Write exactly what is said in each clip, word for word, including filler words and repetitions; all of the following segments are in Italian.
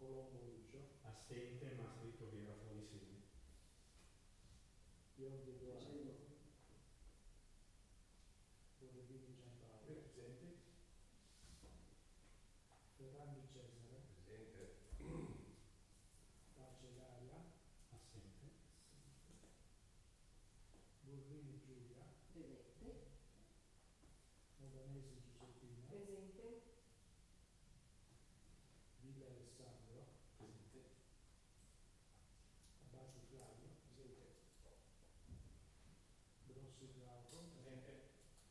Colombo Lucio. Assente, ma ha scritto che era fuori sede. Piovri Edoardo. Borghini Giampaolo. Presente. Ferrandi Cesare. Presente. Carcelaria. Assente. Burrini Giulia. Presente. Modanesi Giuseppina. Presente. Villa Alessandro. Presente. Abate Flavio. Presente. Grossi Glauco. Presente.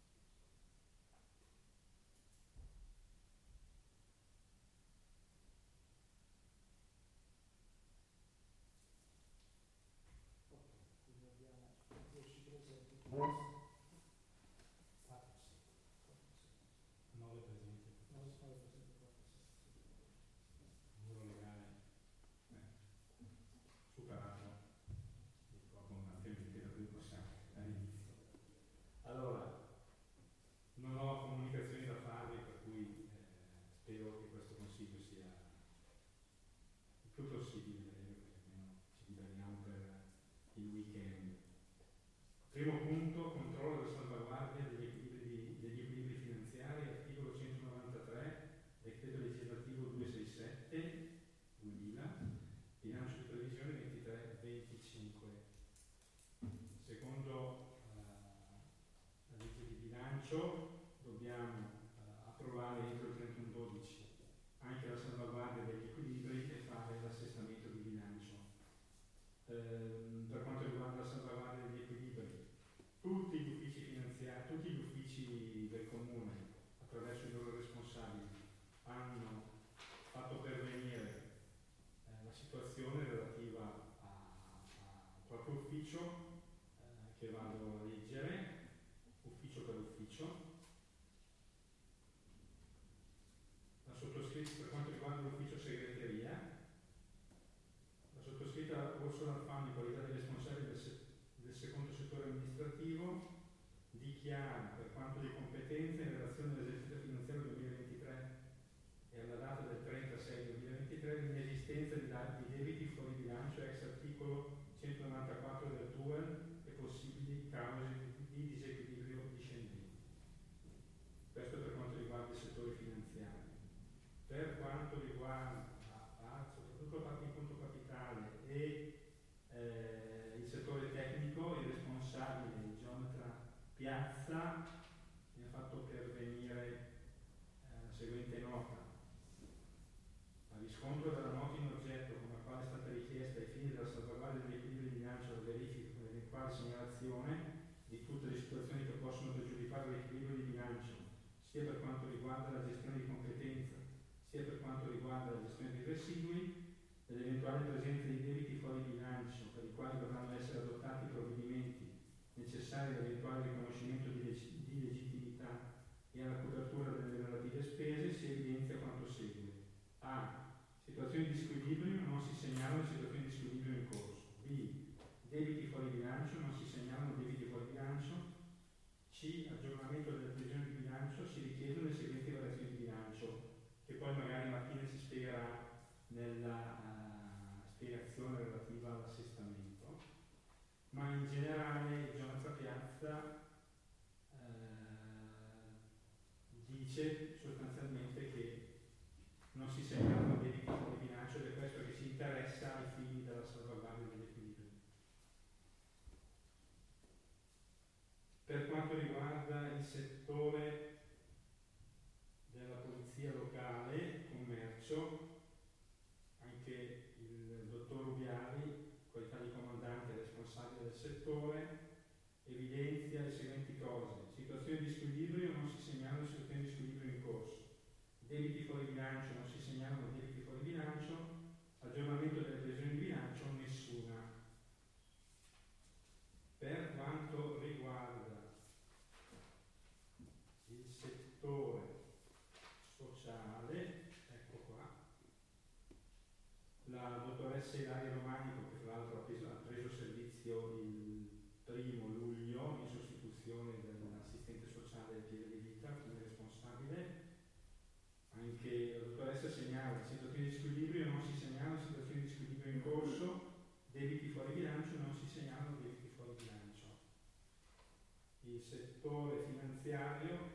Ok, quindi abbiamo dieci presenti. quattro, sì. nove presenti. nove presenti, quattro Numero legale eh, superato abbondantemente da cui possiamo all'inizio. Allora, non ho comunicazioni da farvi, per cui eh, spero che questo consiglio sia il più possibile, perché almeno ci liberiamo per il weekend. Primo punto, controllo della salvaguardia degli equilibri, degli equilibri finanziari, articolo centonovantatré, decreto legislativo duecentosessantasette, duemila, bilancio di previsione ventitré venticinque. Secondo eh, la legge di bilancio dobbiamo eh, approvare entro il trentuno dodici anche la salvaguardia degli equilibri e fare l'assestamento di bilancio. Eh, per quanto riguarda la salvaguardia degli equilibri, tutti gli uffici finanziari, tutti gli uffici del comune, attraverso i loro responsabili, hanno fatto pervenire eh, la situazione relativa al proprio ufficio, eh, che vado a leggere, ufficio per ufficio. La sottoscritta per quanto riguarda l'ufficio segreteria, la sottoscritta Ursula Alfano, in qualità di responsabile del, se- del secondo settore amministrativo, dichiara, per quanto di competenza, in relazione all'esercizio finanziario duemilaventitré e alla data del trenta sei duemilaventitré, l'inesistenza di, da- di debiti fuori bilancio ex articolo centonovantaquattro del T U E L e possibili cause di, di disequilibrio discendenti. Questo per quanto riguarda il settore finanziario. Per quanto riguarda soprattutto la parte in conto capitale e eh, il settore tecnico, il responsabile, il geometra Piazza, mi ha fatto pervenire eh, la seguente nota. A riscontro della nota in oggetto, con la quale è stata richiesta ai fini della salvaguardia degli equilibri di bilancio la verifica con l'eventuale segnalazione di tutte le situazioni che possono pregiudicare l'equilibrio di bilancio, sia per quanto riguarda la gestione di competenza, sia per quanto riguarda la gestione dei residui, dell'eventuale presenza di debiti fuori bilancio per i quali dovranno essere adottati provvedimenti necessari all'eventuale riconoscimento di, leg- di legittimità e alla copertura delle relative spese, si evidenzia quanto segue. A. Situazioni di squilibrio, non si segnalano situazioni di squilibrio in corso. B. Debiti fuori bilancio, non si segnalano debiti fuori bilancio. C. Aggiornamento delle previsioni di bilancio, si richiedono le seguenti variazioni di bilancio, che poi magari Martina si spiegherà nella uh, spiegazione relativa all'assestamento, ma in generale Gianazza Piazza uh, dice sostanzialmente che non si segnalano debiti di bilancio ed è questo che si interessa ai fini della salvaguardia dell'equilibrio. Per quanto riguarda il settore della polizia locale, commercio, anche il dottor Rubiali, qualità di comandante e responsabile del settore, evidenzia le seguenti cose. Situazioni di squilibrio, non si segnalano situazioni di squilibrio in corso. Debiti fuori bilancio, non si segnalano debiti fuori bilancio. Aggiornamento delle previsioni di bilancio, nessuna. Per quanto riguarda il settore sociale, ecco qua, la dottoressa Ilaria Romanico, che tra l'altro ha preso, ha preso servizio il primo luglio in sostituzione dell'assistente sociale Piede di Vita come responsabile, anche la dottoressa segnala situazioni di squilibrio, non si segnala il settore finanziario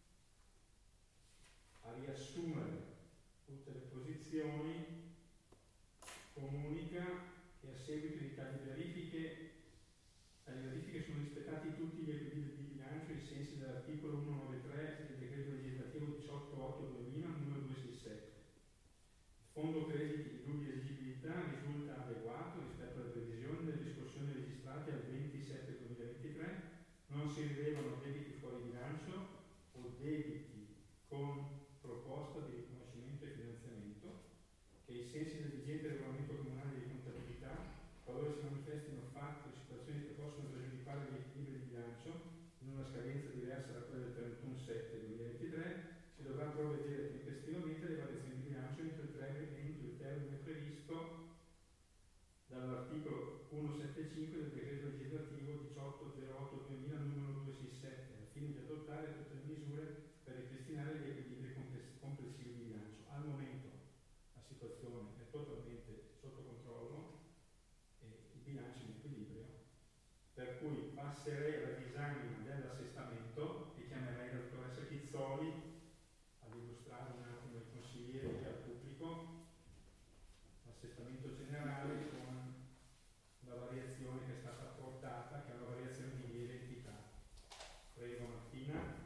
a riassumere tutte le posizioni, comunica che a seguito di tali verifiche, tali verifiche sono rispettati tutti gli equilibri di bilancio ai sensi dell'articolo centonovantatré del decreto legislativo diciotto otto duemila numero duecentosessantasette. Il fondo crediti di dubbia esigibilità risulta adeguato rispetto alle previsioni delle riscossioni registrate al ventisette duemilaventitré, non si rilevano debiti fuori bilancio o debiti con proposta di riconoscimento e finanziamento che ai sensi del vigente regolamento comunale di contabilità, qualora si manifestino fatti o situazioni che possono pregiudicare gli equilibri di bilancio in una scadenza diversa da quella del trentuno sette duemilaventitré, si dovrà provvedere tempestivamente alle variazioni di bilancio entro il termine, entro il termine previsto dall'articolo centosettantacinque del decreto legislativo diciotto zero otto duemila numero duecentosessantasette, al fine di adottare tutte le misure per ripristinare gli equilibri complessivi di bilancio. Al momento la situazione è totalmente sotto controllo e il bilancio in equilibrio, per cui passerei alla disamina dell'assestamento e chiamerei la dottoressa Chizzoli ad illustrare un attimo ai consiglieri e al pubblico l'assestamento generale con la variazione che è stata apportata, che è una variazione di lieve entità. Prego Martina.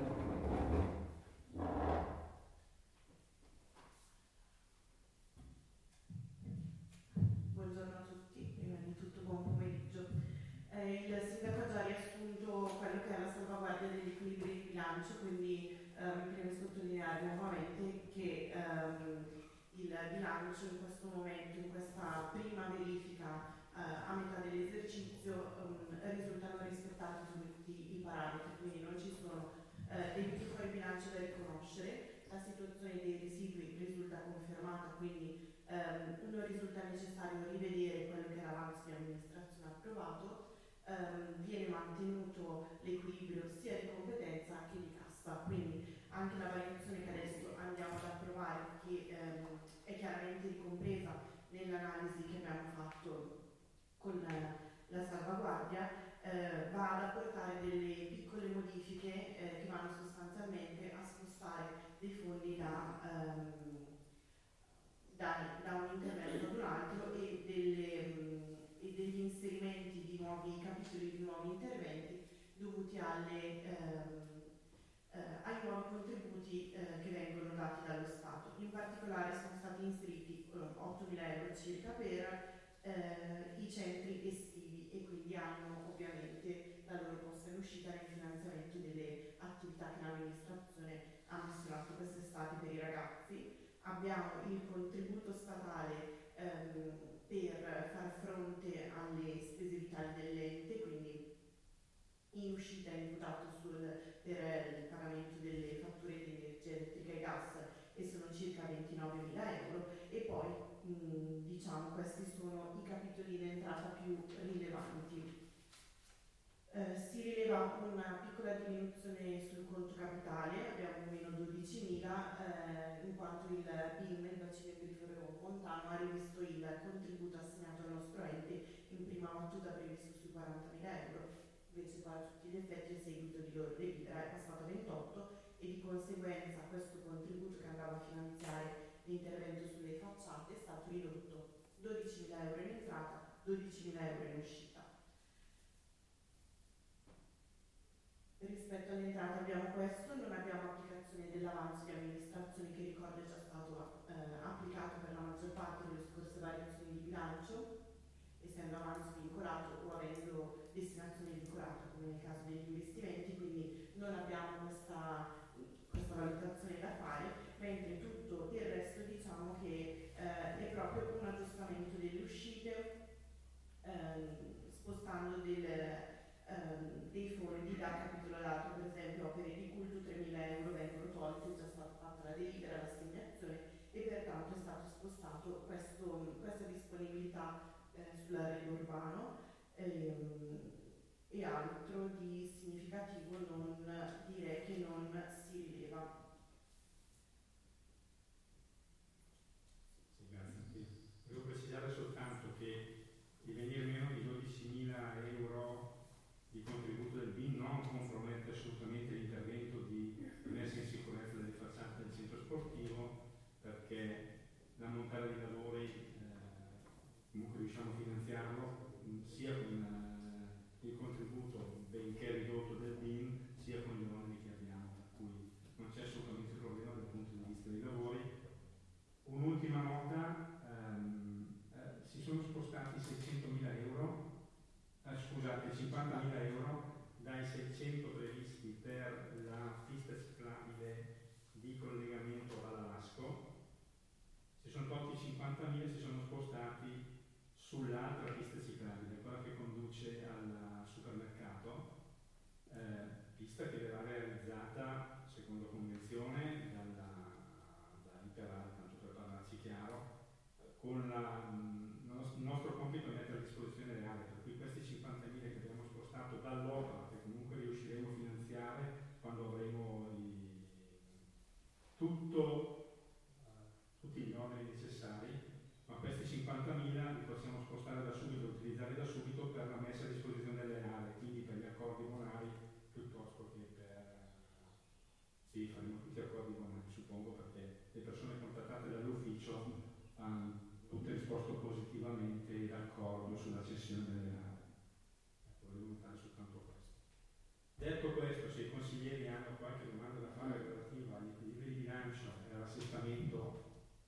Buongiorno a tutti, prima di tutto buon pomeriggio. Eh, il sindaco ha già riassunto quello che è la salvaguardia degli equilibri di bilancio, quindi eh, mi preme sottolineare nuovamente che ehm, il bilancio in questo momento, in questa prima verifica eh, a metà dell'esercizio, ehm, risultano rispettati tutti i parametri, quindi non ci sono eh, debiti fuori bilancio da riconoscere, la situazione dei residui risulta confermata, quindi Um, non risulta necessario rivedere quello che era l'avanzo di amministrazione approvato, um, viene mantenuto l'equilibrio sia di competenza che di cassa, quindi anche la variazione che adesso andiamo ad approvare, che um, è chiaramente ricompresa nell'analisi che abbiamo fatto con la, la salvaguardia, uh, va ad apportare delle piccole modifiche uh, che vanno sostanzialmente a spostare dei fondi da um, Da, da un intervento ad un altro e, delle, mh, e degli inserimenti di nuovi capitoli, di nuovi interventi dovuti alle, ehm, eh, ai nuovi contributi eh, che vengono dati dallo Stato. In particolare sono stati inseriti eh, ottomila euro circa per eh, i centri estivi e quindi hanno ovviamente la loro posta in uscita nel finanziamento delle attività che l'amministrazione ha messo in atto quest'estate per i ragazzi. Abbiamo il contributo statale ehm, per far fronte alle spese vitali dell'ente, quindi in uscita è imputato sul, per il pagamento delle fatture di energia elettrica e gas e sono circa ventinovemila euro e poi mh, diciamo questi sono i capitoli in entrata più rilevanti. Eh, si rileva una piccola diminuzione sul conto capitale, abbiamo meno dodicimila, eh, in quanto il B I M, il bacino igrifero montano, ha rivisto il contributo assegnato al nostro ente in prima battuta previsto sui quarantamila euro, invece qua a tutti gli effetti a seguito di loro delibera è passato a ventotto e di conseguenza questo contributo che andava a finanziare l'intervento sulle facciate è stato ridotto dodicimila euro in entrata, dodicimila euro in uscita. Rispetto alle entrate abbiamo questo, non abbiamo applicazione dell'avanzo di amministrazione che ricordo è già stato eh, applicato per la maggior parte delle scorse variazioni di bilancio, essendo avanzo vincolato o avendo destinazione vincolata come nel caso degli investimenti, quindi non abbiamo questa, questa valutazione da fare, mentre tutto il resto diciamo che eh, è proprio un aggiustamento delle uscite, ehm, spostando del Um, dei fondi da capitolo ad altro, per esempio opere di culto tremila euro vengono tolti, è già stata fatta la delibera, l'assegnazione e pertanto è stato spostato questo, questa disponibilità eh, sull'arredo urbano ehm, e altro di significativo non direi che non si rileva. Sì, grazie. Devo precisare soltanto che il venire meno di dodicimila euro di contributo del B I M non con la, il nostro compito è mettere a disposizione le aree, per cui questi cinquantamila che abbiamo spostato dall'opera, che comunque riusciremo a finanziare quando avremo i, tutto, tutti gli oneri necessari, ma questi cinquantamila li possiamo spostare da subito, utilizzare da subito per la messa a disposizione delle aree, quindi per gli accordi bonari piuttosto che per... Sì, faremo tutti accordi bonari, suppongo, perché le persone contattate dall'ufficio hanno tutte risposto positivamente e d'accordo sulla cessione delle aree. Ecco, volevo notare soltanto questo. Detto questo, se i consiglieri hanno qualche domanda da fare relativa agli equilibri di bilancio e all'assestamento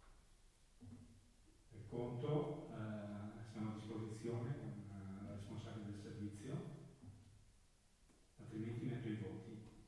del conto, eh, siamo a disposizione con eh, la responsabile del servizio, altrimenti metto i voti.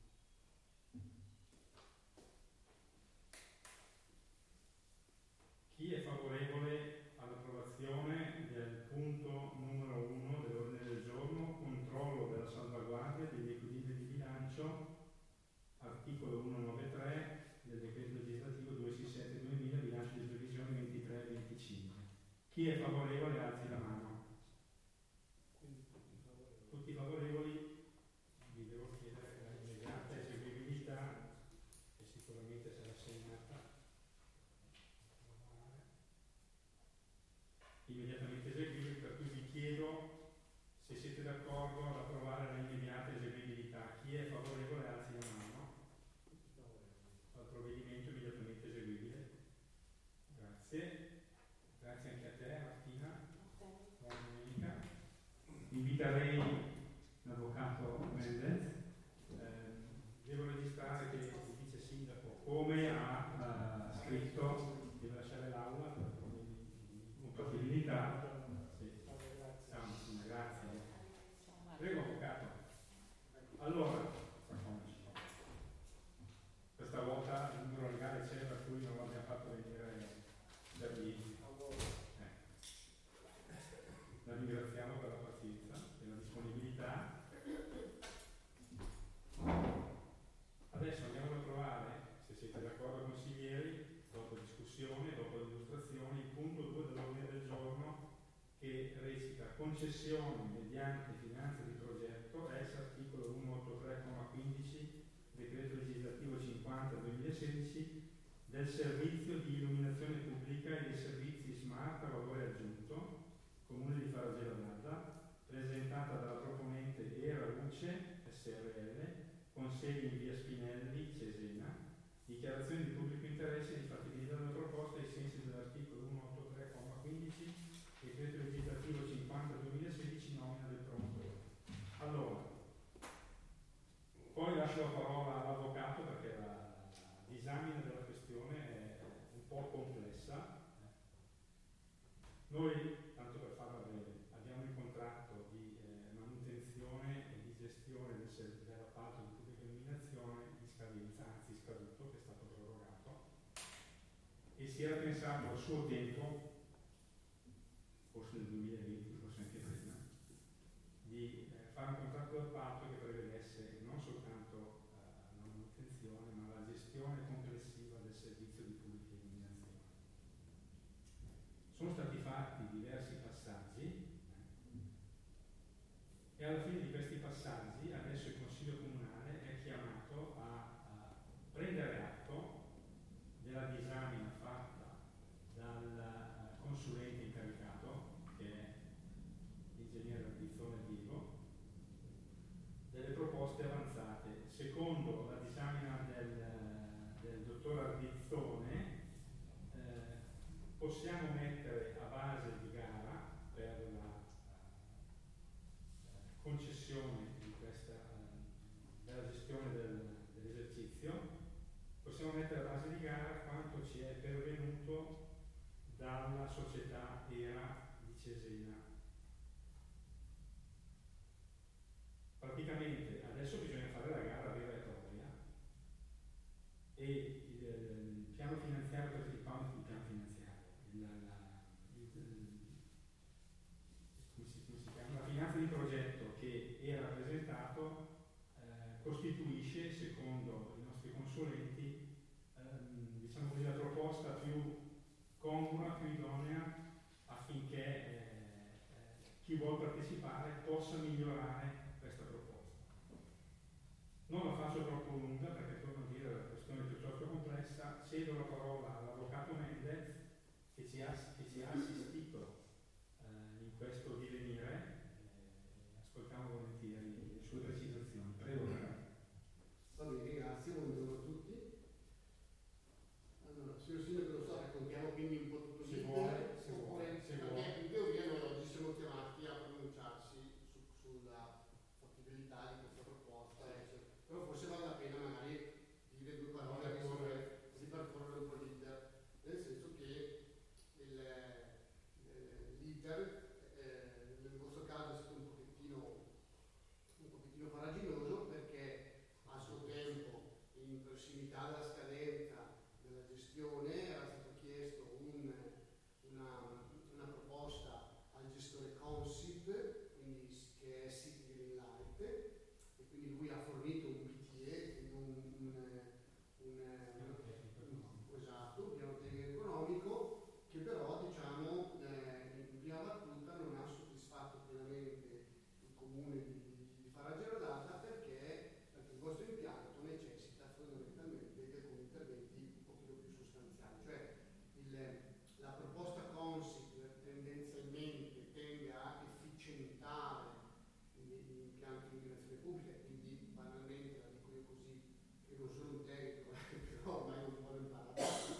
Chi è favorevole all'approvazione del punto numero uno dell'ordine del giorno, controllo della salvaguardia degli equilibri di bilancio, articolo centonovantatré del decreto legislativo duecentosessantasette duemila, bilancio di previsione ventitré e venticinque? Chi è favorevole alzi la mano. Quindi tutti favorevoli. Tutti favorevoli? Vi devo chiedere la immediata eseguibilità, che sicuramente sarà segnata. Immediatamente eseguibili, per cui vi chiedo se siete d'accordo ad approvare la immediata eseguibilità. Chi è favorevole alzi la mano. Tutti favorevoli. Al provvedimento immediatamente eseguibile. Grazie. Grazie anche a te Martina. Buona domenica. Inviterei l'avvocato Mendez. Eh, devo registrare che il vice sindaco, come ha eh, scritto, deve lasciare l'aula per compatibilità. Sì. Ciao, Martina, grazie. Prego, avvocato. Allora, questa volta il numero legale c'è, per cui non l'abbiamo fatto venire per lì. Eh. La ringraziamo per la pazienza e la disponibilità. Adesso andiamo ad approvare, se siete d'accordo consiglieri, dopo discussione, dopo l'illustrazione, il punto due dell'ordine del giorno, che recita concessione mediante finanza di progetto, ex articolo centoottantatré comma quindici, decreto legislativo cinquanta duemilasedici, del servizio di illuminazione pubblica e dei servizi smart a valore aggiunto, Comune di Faragela d'Adda, presentata dalla proponente Era Luce S R L, con sede in via Spinelli, Cesena. Dichiarazione di pubblico interesse e di fattibilità della proposta ai sensi dell'articolo centoottantatré comma quindici, decreto legislativo cinquanta duemilasedici, nomina del promotore. Allora, poi lascio la parola all'avvocato perché la, la disamina della questione è un po' complessa. Noi, tanto per farla breve, abbiamo il contratto di eh, manutenzione e di gestione del ser- dell'appalto di pubblica illuminazione in scadenza, anzi scaduto, che è stato prorogato, e si era pensato al suo tempo, forse nel duemilaventi, forse anche prima, di eh, fare un contratto d'appalto che prevedesse non soltanto eh, la manutenzione, ma la gestione complessiva del servizio di pubblica illuminazione. Sono stati fatti diversi passaggi eh, e alla fine di questi passaggi adesso il Consiglio Comunale è chiamato a, a prendere atto della disamina fatta dal uh, consulente incaricato, che è l'ingegnere Ardizzone Diego, delle proposte avanzate. Secondo la disamina del, del dottor Ardizzone, eh, possiamo mettere a base di gara per la uh, concessione di questa, uh, della gestione del, dell'esercizio, possiamo mettere a base di gara quanto ci è pervenuto dalla società Era di Cesena. Praticamente adesso bisogna fare la gara vera e propria e il, il piano finanziario, il piano, il piano finanziario, il, la, il, come, si, come si chiama? La finanza di progetto che era presentato eh, costituisce, secondo i nostri consulenti, ehm, diciamo così, la proposta più congrua, più idonea affinché eh, eh, chi vuole partecipare possa migliorare questa proposta. Non la faccio troppo lunga perché torno a dire la questione è piuttosto complessa. Cedo la parola all'avvocato Mendez che ci ha, che ci ha assistito eh, in questo divenire. Eh, ascoltiamo volentieri le sue precisazioni. Prego. Va bene, grazie, buongiorno a tutti. Allora, signor Sindaco, lo so, raccontiamo quindi un po' tutto Se l'iter, vuole, se vuole, oppure se perché vuole. in teoria noi oggi siamo chiamati a pronunciarsi su, sulla fattibilità di questa proposta, eccetera. Però forse vale la pena magari dire due parole anche sobre, così per correre un po' l'iter, nel senso che il, eh, l'iter eh, nel vostro caso è stato un pochettino un pochettino farraginoso perché a suo tempo, in prossimità della scadenza della gestione, era stato chiesto un, una, una proposta al gestore Consip, quindi che è City Greenlight, e quindi lui ha fornito un P T E, quindi un, un, un, un esatto, un piano tecnico economico, che però diciamo eh, in prima battuta non ha soddisfatto pienamente il comune di, di, di Faragera d'Adda perché, perché il vostro impianto necessita fondamentalmente di alcuni interventi un pochino più sostanziali, cioè il, la proposta Consip tendenzialmente tende a efficientare gli impianti di illuminazione pubblica, quindi banalmente la dico io così, che non sono un tecnico, però ormai un po' imparato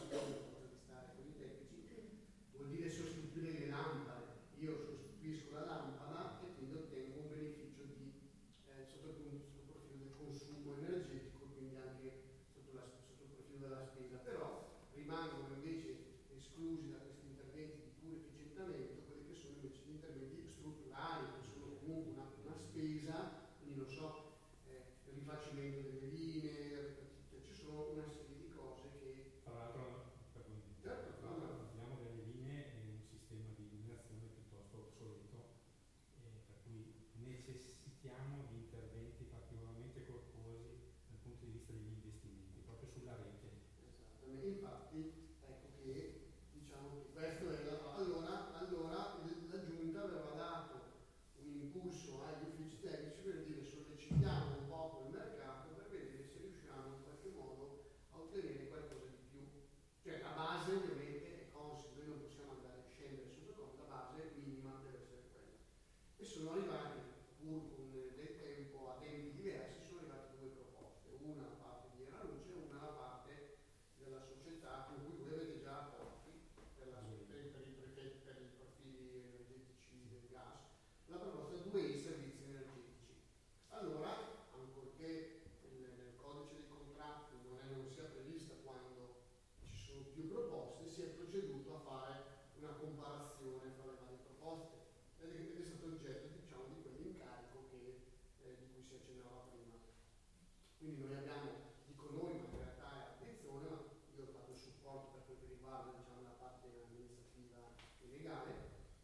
di stare con i tecnici, vuol dire sostituire le lampade. Io sostituisco la lampada e quindi ottengo un beneficio di, eh, sotto, il, sotto il profilo del consumo energetico, quindi anche sotto, la, sotto il profilo della spesa, però rimangono invece esclusi da questi interventi di puro efficientamento quelli che sono invece gli interventi strutturali, che sono comunque una, una spesa, quindi non so, eh, il rifacimento delle linee, ci sono una serie di cose che... Tra l'altro, per Certo, tra l'altro abbiamo delle linee e un sistema di illuminazione piuttosto obsoleto, eh, per cui necessitiamo di interventi particolarmente corposi dal punto di vista degli investimenti, proprio sulla rete. Esattamente, infatti ecco che diciamo che questo è la, allora, allora il, la giunta aveva dato un impulso agli uffici tecnici per dire sollecitiamo un po' il mercato per vedere se riusciamo in qualche modo a ottenere qualcosa di più. Cioè la base ovviamente è Consip, noi non possiamo andare a scendere sotto come la base minima deve essere quella. E sono arrivati, pur con del tempo, a tempi diversi, sono arrivate due proposte, una da parte di Era Luce e una da parte della società con cui voi avete già rapporti per, la, per, i, per, i, per i profili energetici del gas, la proposta due i servizi energetici. Allora, ancorché nel codice dei contratti non, è, non sia prevista quando ci sono più proposte, si è proceduto a fare una comparazione fra le varie proposte ed è, ed è stato oggetto diciamo di quell'incarico che, eh, di cui si accennava prima. Quindi noi abbiamo, dico noi, ma in realtà è attenzione, ma io ho fatto il supporto per quel che riguarda diciamo, la parte amministrativa e legale,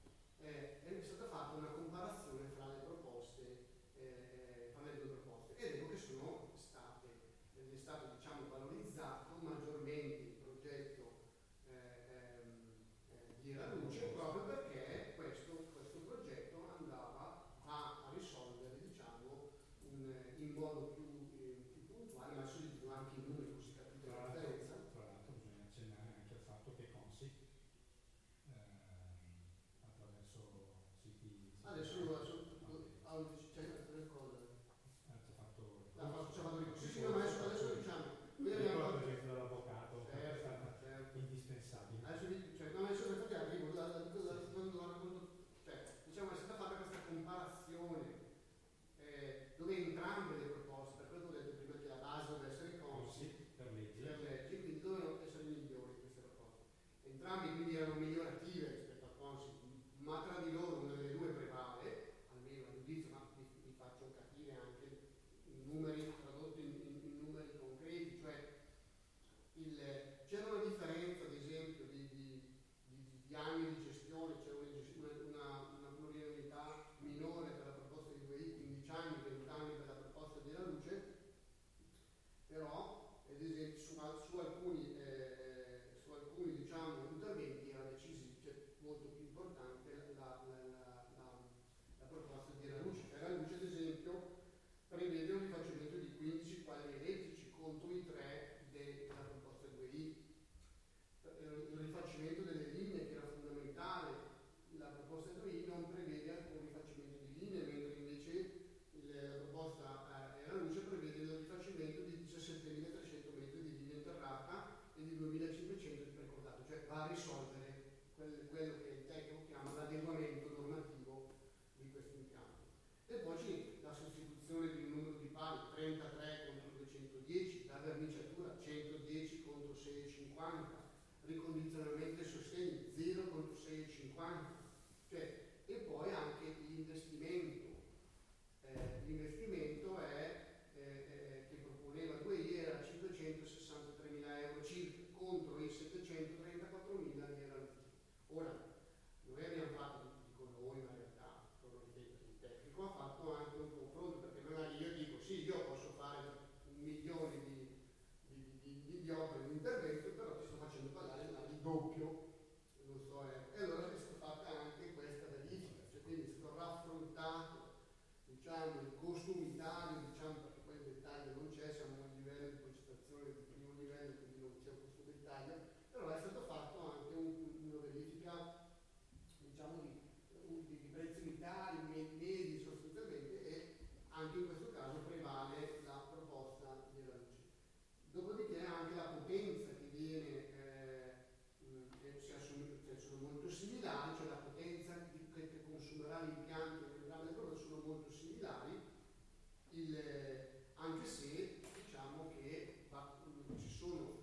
eh, è stata fatta una comparazione fra le proposte, eh, fra le due proposte, e vedo che sono state, è stato diciamo, valorizzato maggiormente il progetto eh, ehm, eh, di Era Luce proprio perché questo, questo progetto andava a, a risolvere diciamo, un, in modo più puntuale, ma subito anche in numeri così capite la differenza. Tra l'altro bisogna accennare anche al fatto che Consip ehm, attraverso siti... Adesso lo faccio, c'è altre cose. Ha già fatto... La faccio, ci ha fatto sì, sì, no, ma adesso, adesso diciamo... Noi abbiamo la presenza dell'avvocato è certo, stata certo. indispensabile. Adesso, cioè, no, adesso infatti arrivo, da, da, da, da, cioè, diciamo è stata fatta questa comparazione eh, dove entrambe le proposte, per quello che ho detto prima che la base deve essere Consip per legge, per legge, quindi dovevano essere migliori queste proposte. Entrambi quindi erano migliorative rispetto al Consip, ma tra di loro una delle due prevale, almeno a giudizio, ma vi, vi faccio capire anche i numeri tradotti in, in, in numeri concreti, cioè il, c'era una differenza ad esempio di, di, di, di anni di gestione, c'era una, una, una pluriannualità minore per la proposta di due i, quindici anni, venti anni per la proposta della luce, però ad esempio su, su alcuni, eh, su alcuni diciamo, interventi era decisi, cioè, molto più importante ricondizionamento e sostegni zero contro sei virgola cinquanta, cioè, e poi anche l'investimento. Eh, l'investimento è, eh, eh, che proponeva due I era cinquecentosessantatremila euro circa contro i settecentotrentaquattromila di era l'ufficio. Ora, noi abbiamo fatto, dico noi, ma in realtà, torno a ripetere, il tecnico ha fatto anche un confronto, perché magari io dico sì, io posso fare un milione di, di, di, di, di opere di intervento, però ti sto facendo pagare il doppio, non so, eh. E allora è stata fatta anche questa verifica, cioè quindi è stato raffrontato, diciamo, il costo unitario, diciamo, perché poi il dettaglio non c'è, siamo a un livello di progettazione di primo livello, quindi non c'è un costo dettaglio, però è stato fatto anche un, una verifica, diciamo, di, di, di prezzi unitari, medi sostanzialmente, e anche in questo caso prevale la proposta della luce. Dopodiché anche la potenza che viene, eh, mh, si assume, cioè sono molto similari, cioè la potenza di, che, che consumerà l'impianto e il programma del prodotto sono molto similari, il, anche se diciamo che va, ci sono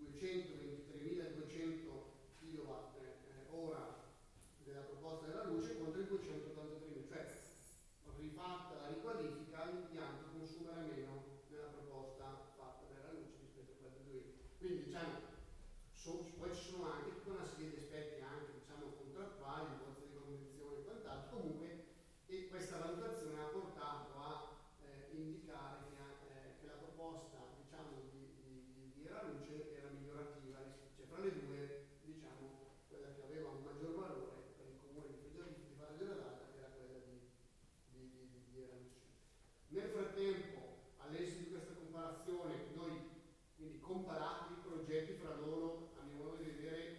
duecentoventitremiladuecento kilowatt eh, ora della proposta della luce contro i duecentottantatremila, cioè rifatta la riqualifica l'impianto consumerà meno nella proposta fatta dalla luce rispetto a quella del due. Quindi diciamo, so, poi ci sono anche tutta una serie di aspetti anche diciamo contrattuali, bozze di convenzione e quant'altro, comunque, e questa valutazione ha portato a eh, indicare che, eh, che la proposta diciamo di, di, di Era Luce era migliorativa, cioè fra le due diciamo quella che aveva un maggior valore per il comune di Frigiarifici di Fara della Data era quella di, di, di, di, di Era Luce. Nel frattempo, all'esito di questa comparazione, noi quindi comparati i progetti fra loro, a mio modo di vedere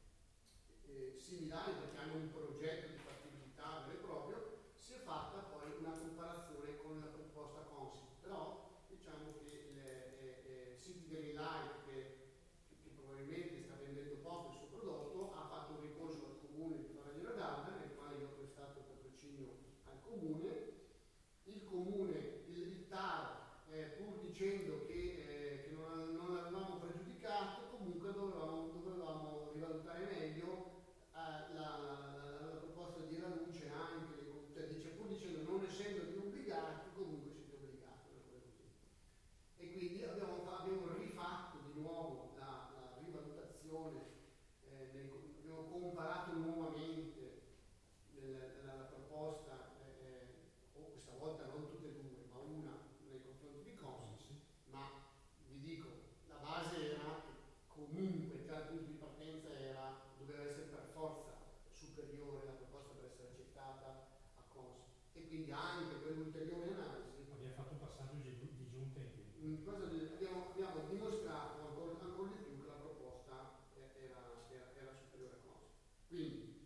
eh, similari perché hanno un progetto di fattibilità vero e proprio, si è fatta poi una comparazione con la proposta Consip, però diciamo che le, eh, eh, City Green Light, che, che, che probabilmente sta vendendo poco il suo prodotto, ha fatto un ricorso al comune di Faragera d'Arda, nel quale io ho prestato il patrocinio al comune. Il comune, il, il T A R, eh, pur dicendo che, eh, che non, non l'avevamo pregiudicato, comunque dovevamo, dovevamo rivalutare meglio eh, la, la, la, la proposta di Era Luce, anche le, cioè dice, pur dicendo non essendovi obbligati, comunque siete obbligati, una cosa così. E quindi abbiamo, abbiamo rifatto di nuovo la, la rivalutazione, eh, nel, abbiamo comparato nuovamente nel, nella proposta, eh, o questa volta non tutte e due, ma una nei confronti di Consip, ma vi dico, la base era che comunque già il punto di partenza era, doveva essere per forza superiore la proposta per essere accettata a Consip, e quindi anche per l'ulteriore analisi Abbiamo fatto un passaggio di, di giunta in più. in cosa di- abbiamo, abbiamo dimostrato ancora, ancora di più che la proposta eh, era, era, era superiore a Consip. Quindi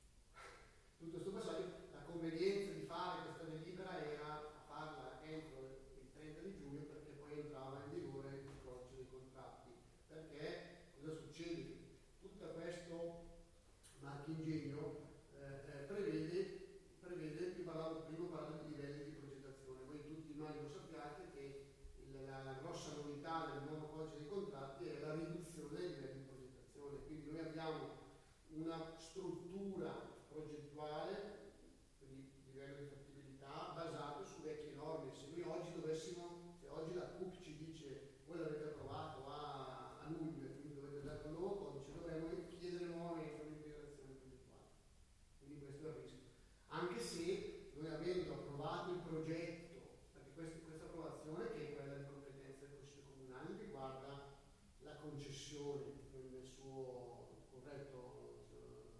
tutto questo passaggio, la convenienza di fare questa delibera era farla entro il trenta di giugno, perché poi entrava in vigore il codice dei contratti. Perché cosa succede? Tutto questo marchingegno eh, eh, prevede, prevede, io parlavo prima parlavo di livelli di progettazione. Voi tutti immagino sappiate che il, la, la grossa novità del nuovo codice dei contratti è la riduzione dei livelli di progettazione. Quindi noi abbiamo una struttura progettuale, quindi livello di fattibilità, basato su vecchie norme. Se noi oggi dovessimo, se oggi la C U P ci dice voi l'avete approvato a, a luglio e quindi dovete dare un nuovo codice, dovremmo chiedere nuovamente un'integrazione progettuale. Quindi questo è il rischio. Anche se noi avendo approvato il progetto, perché questa, questa approvazione, che è quella di competenza del Consiglio Comunale, riguarda la concessione nel suo corretto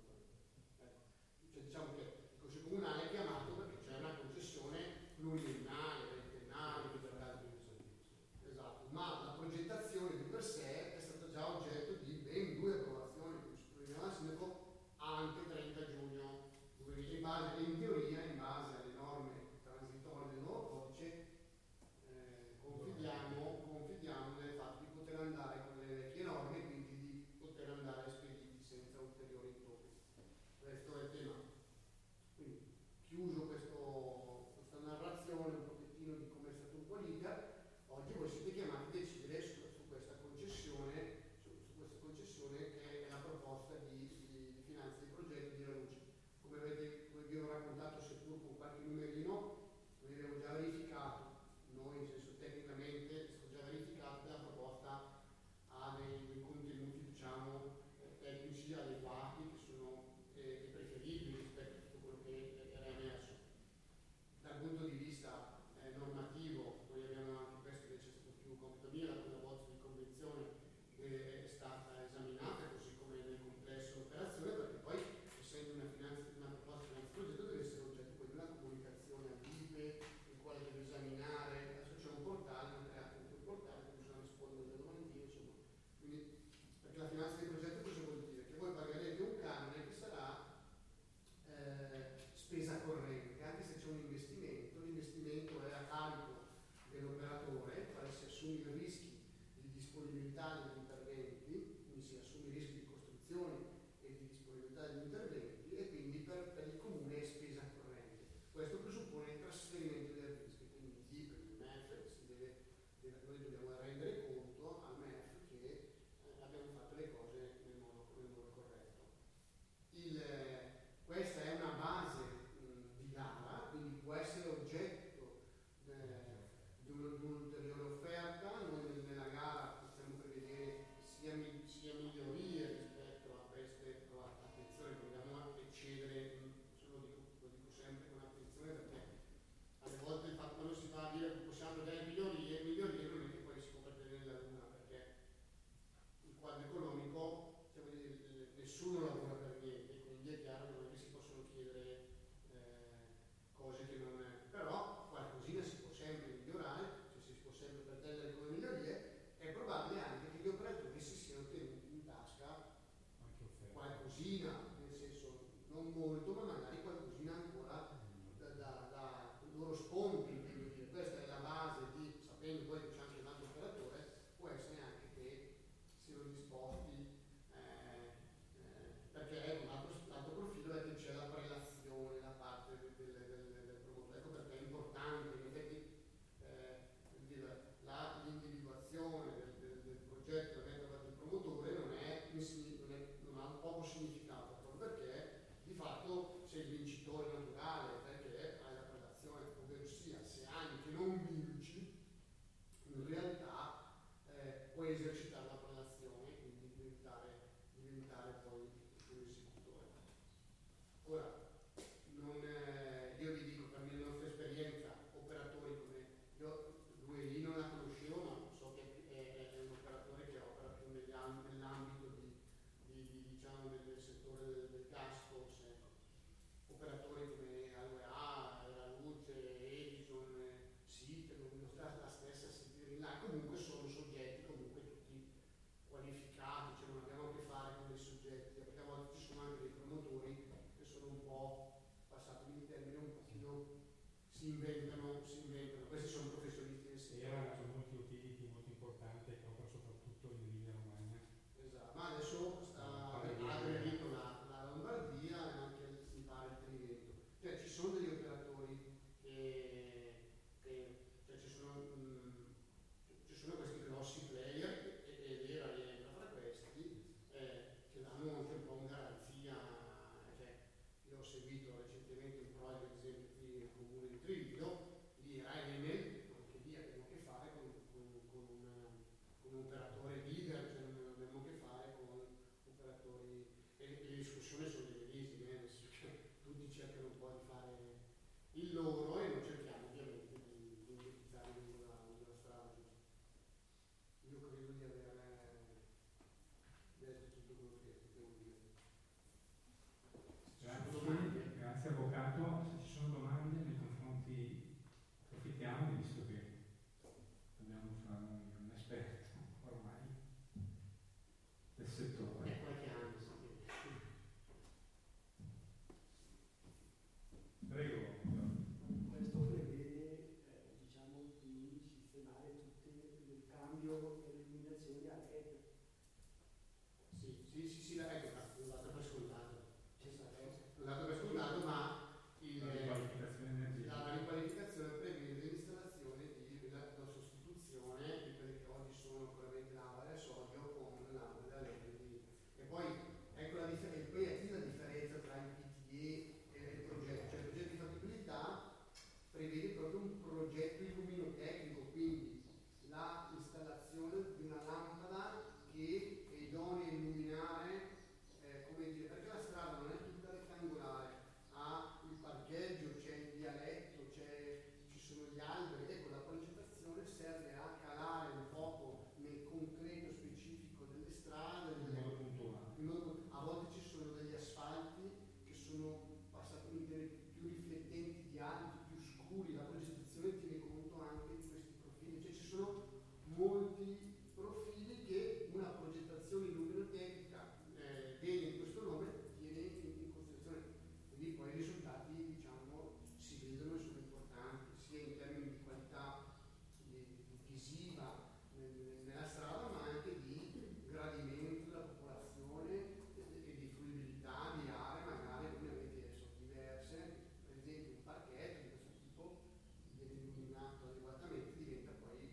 Ora, non, eh, io vi dico, per la nostra esperienza, operatori come io, lui lì non la conoscevo, ma so che è, è un operatore che opera più negli am- nell'ambito di, di, di, diciamo, del, del settore del, del gas, forse. Operatori come A due A, La Luce, Edison, SIT, la stessa SIT, là, comunque sono soggetti comunque tutti qualificati, cioè non abbiamo a che fare con dei soggetti, perché a volte ci sono anche dei promotori che sono un po', passatemi il termine, un pochino si inventano, si inventano, questi sono professionisti del E era settore. una molti utility molto importante che opera soprattutto in Emilia Romagna. Esatto, ma adesso sta aggredito la, la Lombardia e anche mi pare il Triveneto. Cioè ci sono degli operatori che, che cioè ci sono, mh, ci sono questi grossi player e, e l'era rientra fra questi eh, che danno anche un po' una garanzia. Cioè, io ho seguito recentemente un progetto, ad esempio qui nel comune di Trivio, lì era Enel, anche lì abbiamo a che fare con, con, con, una, con un operatore leader, cioè non abbiamo a che fare con operatori e, e le discussioni sono le medesime, eh, nel senso che tutti cercano un po' di fare il loro e noi cerchiamo ovviamente di, di indirizzare lungo la, lungo la strada giusta. Io credo di aver detto tutto quello che devo dire. Se ci sono domande? Grazie, grazie avvocato. Se ci sono domande nei confronti, approfittiamo, visto che abbiamo fra noi un esperto ormai del settore. Eh, qualche anno, sì. Prego. Questo prevede, eh, diciamo, di sistemare tutto il cambio delle illuminazioni a L E D. Sì, sì, sì, sì, la- ecco, l'ho dato per scontato. Ci sarebbe. L'ho dato per scontato, ma il, La riqualificazione energetica. la riqualificazione prevede l'installazione di la, la sostituzione di quelle che oggi sono puramente lampada e sodio con lampade a L E D. E poi ecco la, dif- e poi è qui la differenza tra il P T E e il progetto. Cioè il progetto di fattibilità prevede proprio un progetto illuminotecnico, quindi la installazione di una lampada che è idonea a illuminare, eh, come dire, perché la strada non è tutta rettangolare, ha il parcheggio, c'è il vialetto, c'è, ci sono gli alberi, ecco la progettazione serve a calare un poco nel concreto specifico delle strade, In delle, modo puntuale. in modo- a volte ci sono degli asfalti che sono passati in termini più riflettenti di altri, più scuri, la progettazione tiene conto anche di questi profili, cioè ci sono molti profili che una progettazione illuminotecnica eh, degna in questo nome tiene in, in considerazione, quindi poi i risultati diciamo si vedono e sono importanti sia in termini di qualità di, di visiva nel- nella strada ma anche di gradimento della popolazione e, e di fruibilità di aree magari come avete sono diverse, per esempio un parchetto di questo tipo viene illuminato adeguatamente, diventa poi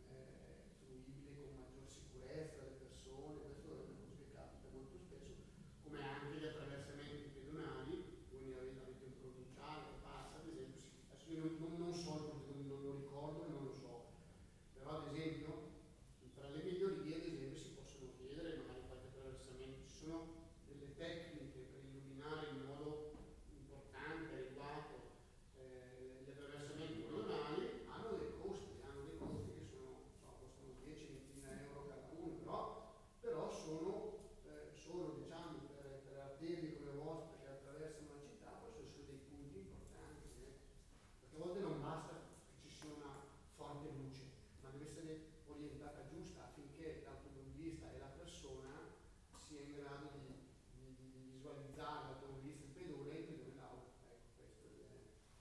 eh, fruibile con maggior sicurezza alle persone, questo è una cosa che capita molto spesso, come anche gli attraversamenti pedonali, voi ne avete, avete un provinciale che passa, ad esempio, si- adesso io non, non, non so, non, non lo ricordo e non lo so, però ad esempio tra le migliorie ad esempio si possono chiedere magari qualche attraversamento, ci sono delle tecniche per illuminare in modo importante, adeguato eh, gli attraversamenti pedonali, hanno dei costi, hanno dei costi che sono, so, costano dieci venti mila euro cada uno, però, però sono, eh, sono diciamo per, per arterie come le vostre che attraversano la città, possono essere dei punti importanti, eh. Perché a volte non basta che ci sia una forte luce, ma deve essere orientata giusta affinché l'automobilista e la persona sia in grado di, di, di, di visualizzare l'automobilista, il pedone e il pedone l'auto. Ecco, questo è,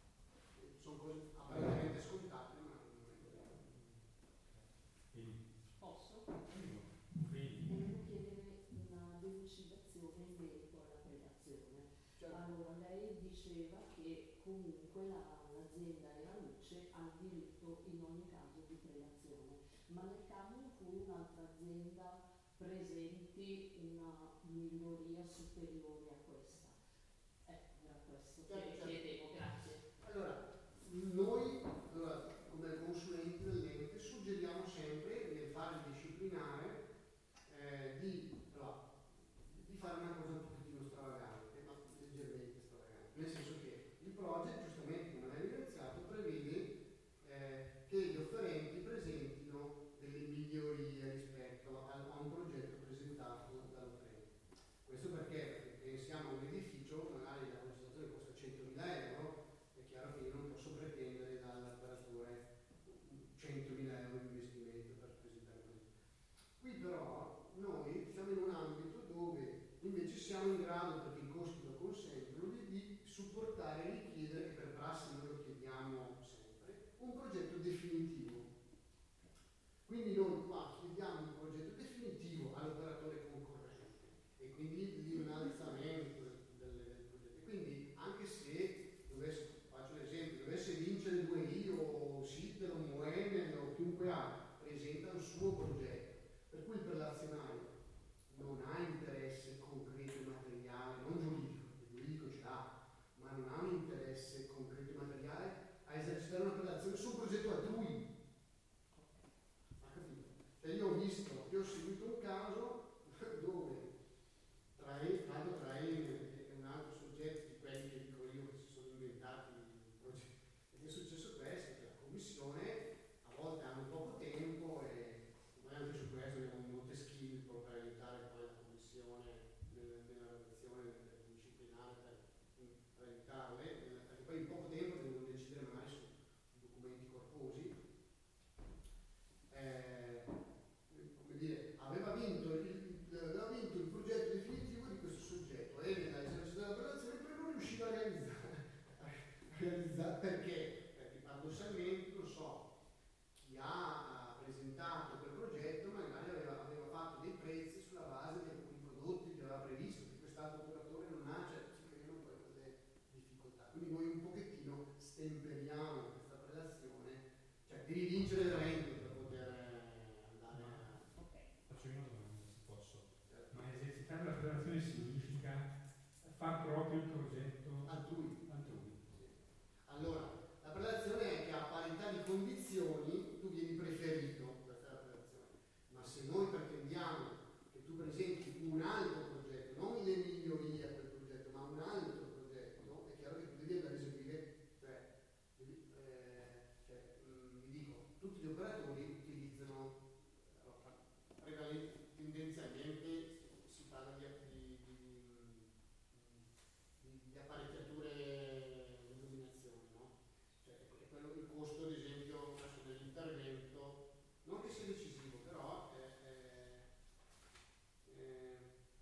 eh, sono cose apparentemente scontate, ma non è così. Quindi, Posso? quindi, Volevo chiedere una delucidazione in merito alla prelazione. Cioè, Allora, lei diceva che comunque la- l'azienda Era Luce ha il diritto in ogni caso di prelazione, ma nel caso in cui un'altra azienda presenti una miglioria superiore a questa. Ecco, era questo che Certo, certo. chiedevo, grazie. allora, noi allora, come consulenti dell'ente suggeriamo sempre nel fare il disciplinare eh, di, allora, di fare una cosa un pochettino stravagante, ma leggermente stravagante. Quindi noi qua chiediamo un progetto definitivo all'operatore concorrente e quindi l'innalzamento del, del, del progetto. Quindi anche se dovesse, faccio l'esempio, dovesse vincere due I o SIT o Moenel o chiunque altro, presenta un suo progetto, per cui il prelazionario non ha interesse concreto e materiale, non giuridico, il giuridico ce l'ha, ma non ha un interesse concreto e materiale a esercitare una prelazione su un progetto altrui. Ha capito? Cioè io ho visto, io ho seguito un caso dove tra Traino, Traino e un altro soggetto di quelli che dico io che si sono inventati i progetti, ed è successo questo, che la commissione a volte hanno poco tempo e noi anche su questo abbiamo un Montesquieu per aiutare poi la commissione nel, nella relazione disciplinare per, per aiutarle, perché poi in poco tempo devono decidere magari su documenti corposi. Eh, come dire, aveva vinto, il, aveva vinto il progetto definitivo di questo soggetto e nell'esercizio della operazione poi non riusciva a realizzare, a realizzare perché? Perché paradossalmente, non so, chi ha presentato quel progetto magari aveva, aveva fatto dei prezzi sulla base di alcuni prodotti che aveva previsto, che quest'altro operatore non ha, cioè si creano poi quelle difficoltà. Quindi noi un pochettino stemperiamo questa prelazione, cioè di rivincere il rento per poter andare a... Faccio io una domanda, se posso. Certo. Ma esercitare la prelazione significa far proprio il progetto altrui. altrui? Sì. Allora, la prelazione è che a parità di condizioni tu vieni preferito, questa è la prelazione. Ma se noi pretendiamo che tu presenti un altro progetto, non le migliorie a quel progetto, ma un altro progetto, è chiaro che tu devi andare a eseguire, cioè, devi, eh, cioè mh, vi dico, tutti gli operatori utilizzano, allora, prevalen- tendenzialmente si parla di, di, di, di, di apparecchiature di illuminazione, no? Cioè, è quello, il costo, ad esempio, adesso dell'intervento, non che sia decisivo, però è, è, è,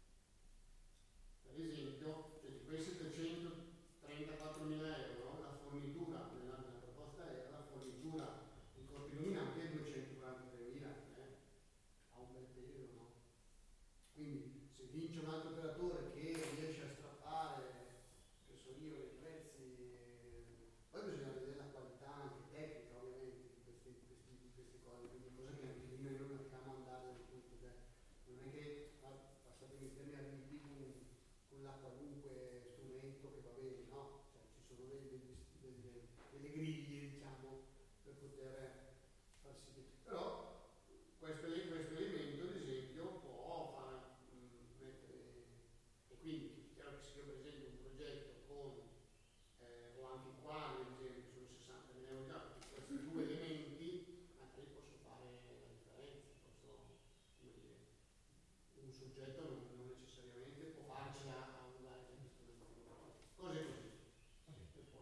per esempio, cioè di quei settecentotrentaquattromila euro, la fornitura nella, nella proposta era la fornitura di corpi illuminati è duecentoquarantatremila, eh? Ha un bel peso, no? Quindi se vince un altro operatore che riesce a strappare, che so io, i prezzi, eh, poi bisogna vedere la qualità anche tecnica ovviamente di questi, di questi, di queste cose, quindi cosa che anche lì noi non riusciamo a andare nel punto, cioè non è che passatemi il termine arrivi con, con la qualunque strumento che va bene, no? Cioè ci sono dei, degli, delle, delle griglie, diciamo, per poter far sì che... Però questo, questo elemento, ad esempio, può far mh, mettere... E quindi è chiaro che se io presento un progetto con, eh, o anche qua, ad esempio, sono sessantamila euro già, perché questi due elementi, anche lì posso fare la differenza, posso, come dire, un soggetto non, non necessariamente può farcela a andare con questo elemento. Cose così. E poi...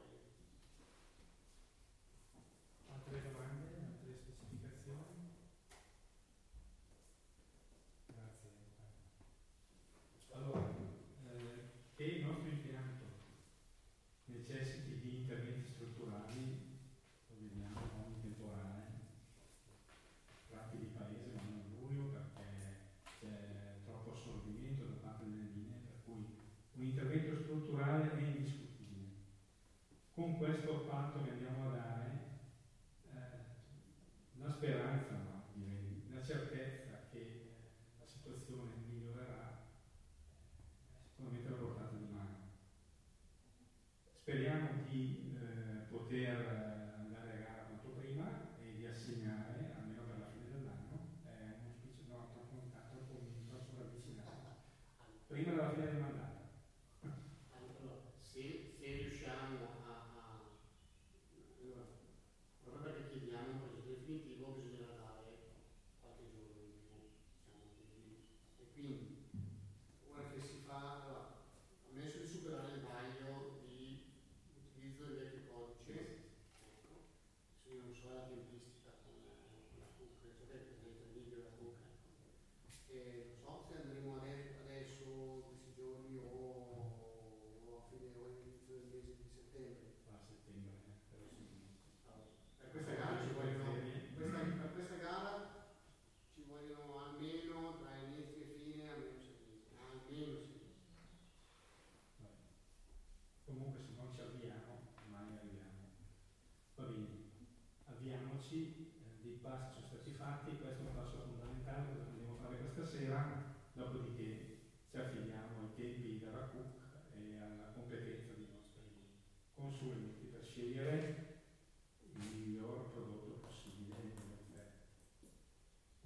Altre domande? Altre specificazioni? Grazie. Allora, eh, che il nostro impianto necessiti di interventi strutturali, lo vediamo non temporanei, tratti di paese vanno in buio perché c'è troppo assorbimento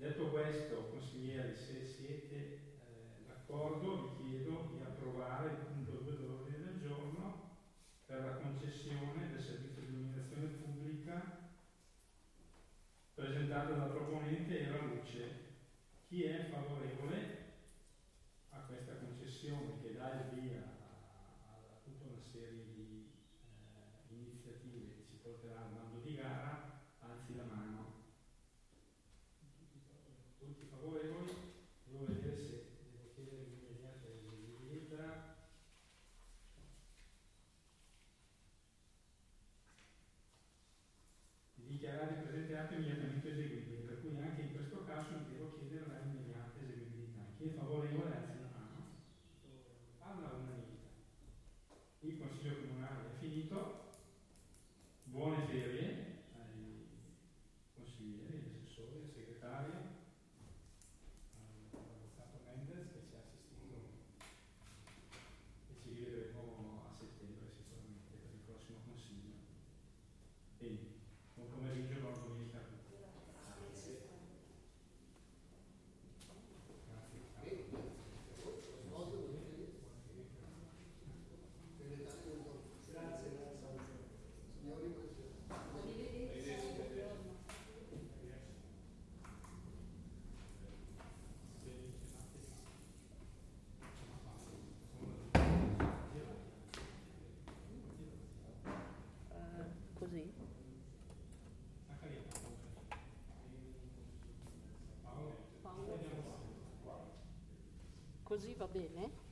Detto questo, consiglieri, se siete eh, d'accordo, vi chiedo di approvare il punto due dell'ordine del giorno per la concessione del servizio di illuminazione pubblica presentato dal proponente Era Luce. Chi è favorevole a questa concessione che dà il via a, a tutta una serie di eh, iniziative che ci porterà al bando di gara, alzi la mano. Tutti favorevoli? Devo vedere se devo chiedere l'immediata eseguibilità. Di dichiarare il presente atto immediatamente eseguibile, per cui anche in questo caso devo chiedere la immediata eseguibilità. Chi è favorevole alzi la mano. All'unanimità. Il Consiglio Comunale è finito. Buone ferie ai consiglieri, agli assessori, al segretario, all'avvocato Mendes che ci ha assistito e ci rivedremo a settembre sicuramente per il prossimo Consiglio. Bene, buon pomeriggio, buona domenica a tutti. Grazie. Così? Così va bene?